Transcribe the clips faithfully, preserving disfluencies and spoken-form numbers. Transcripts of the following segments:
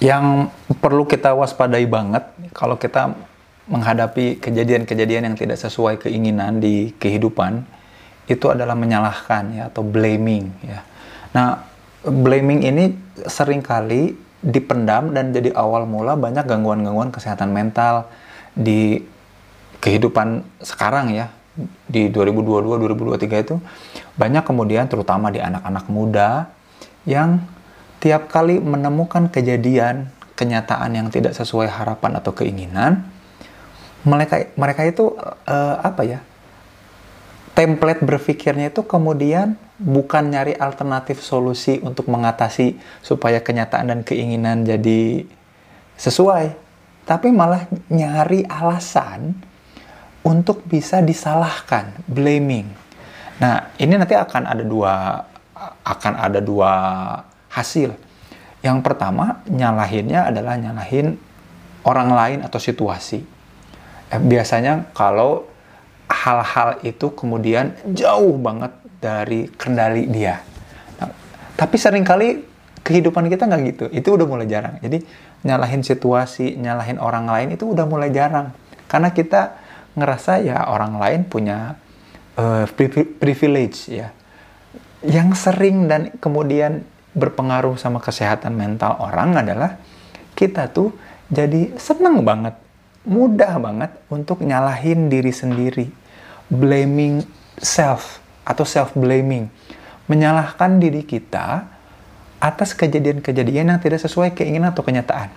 Yang perlu kita waspadai banget kalau kita menghadapi kejadian-kejadian yang tidak sesuai keinginan di kehidupan, itu adalah menyalahkan ya, atau blaming ya. Nah, blaming ini seringkali dipendam dan jadi awal mula banyak gangguan-gangguan kesehatan mental di kehidupan sekarang ya, di dua ribu dua puluh dua dua ribu dua puluh tiga itu banyak, kemudian terutama di anak-anak muda yang tiap kali menemukan kejadian kenyataan yang tidak sesuai harapan atau keinginan, mereka mereka itu uh, apa ya, template berpikirnya itu kemudian bukan nyari alternatif solusi untuk mengatasi supaya kenyataan dan keinginan jadi sesuai, tapi malah nyari alasan untuk bisa disalahkan, blaming. Nah, ini nanti akan ada dua akan ada dua hasil. Yang pertama, nyalahinnya adalah nyalahin orang lain atau situasi. Eh, biasanya kalau hal-hal itu kemudian jauh banget dari kendali dia. Nah, tapi seringkali kehidupan kita nggak gitu. Itu udah mulai jarang. Jadi nyalahin situasi, nyalahin orang lain itu udah mulai jarang. Karena kita ngerasa ya orang lain punya uh, privilege ya. Yang sering dan kemudian berpengaruh sama kesehatan mental orang adalah kita tuh jadi seneng banget, mudah banget untuk nyalahin diri sendiri, blaming self atau self-blaming, menyalahkan diri kita atas kejadian-kejadian yang tidak sesuai keinginan atau kenyataan.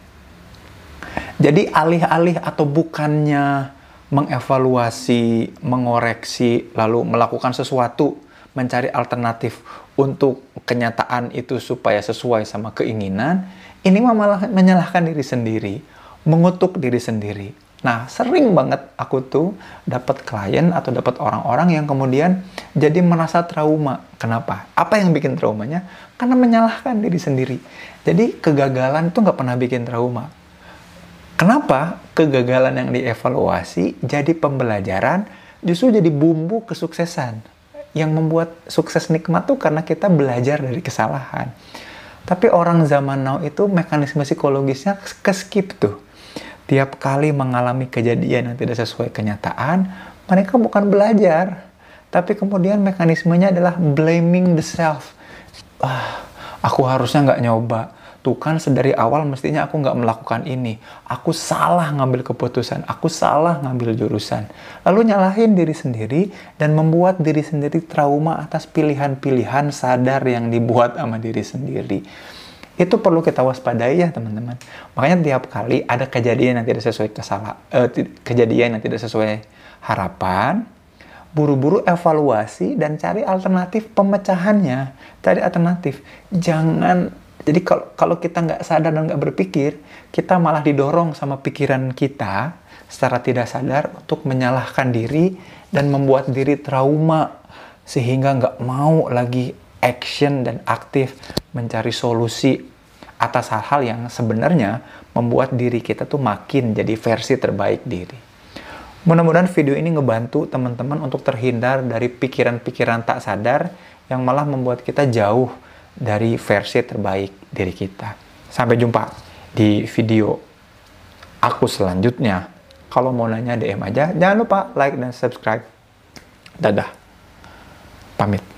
Jadi alih-alih atau bukannya mengevaluasi, mengoreksi, lalu melakukan sesuatu, mencari alternatif untuk kenyataan itu supaya sesuai sama keinginan, ini malah menyalahkan diri sendiri, mengutuk diri sendiri. Nah, sering banget aku tuh dapat klien atau dapat orang-orang yang kemudian jadi merasa trauma. Kenapa? Apa yang bikin traumanya? Karena menyalahkan diri sendiri. Jadi kegagalan tuh nggak pernah bikin trauma. Kenapa? Kegagalan yang dievaluasi jadi pembelajaran, justru jadi bumbu kesuksesan. Yang membuat sukses nikmat tuh karena kita belajar dari kesalahan. Tapi orang zaman now itu mekanisme psikologisnya ke-skip tuh. Tiap kali mengalami kejadian yang tidak sesuai kenyataan, mereka bukan belajar, tapi kemudian mekanismenya adalah blaming the self. Ah, aku harusnya nggak nyoba. Tuh kan sedari awal mestinya aku nggak melakukan ini. Aku salah ngambil keputusan. Aku salah ngambil jurusan. Lalu nyalahin diri sendiri dan membuat diri sendiri trauma atas pilihan-pilihan sadar yang dibuat sama diri sendiri. Itu perlu kita waspadai ya teman-teman. Makanya tiap kali ada kejadian yang tidak sesuai kesalah, eh, kejadian yang tidak sesuai harapan, buru-buru evaluasi dan cari alternatif pemecahannya. Cari alternatif. Jangan Jadi kalau, kalau kita nggak sadar dan nggak berpikir, kita malah didorong sama pikiran kita secara tidak sadar untuk menyalahkan diri dan membuat diri trauma sehingga nggak mau lagi action dan aktif mencari solusi atas hal-hal yang sebenarnya membuat diri kita tuh makin jadi versi terbaik diri. Mudah-mudahan video ini ngebantu teman-teman untuk terhindar dari pikiran-pikiran tak sadar yang malah membuat kita jauh dari versi terbaik diri kita. Sampai jumpa di video aku selanjutnya. Kalau mau nanya D M aja. Jangan lupa like dan subscribe. Dadah. Pamit.